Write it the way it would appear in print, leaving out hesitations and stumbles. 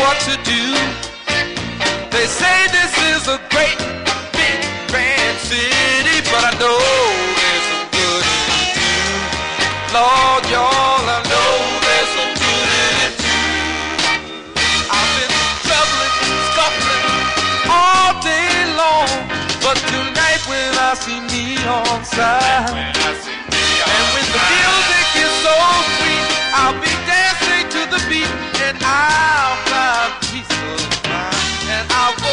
what to do. They say this is a great, big, grand city, but I know there's some good in it too. Lord, y'all, I know there's some good in it too. I've been troubling, scuffling all day long, but tonight when I see neon sign, and when the music is so sweet, I'll be dancing to the beat, and I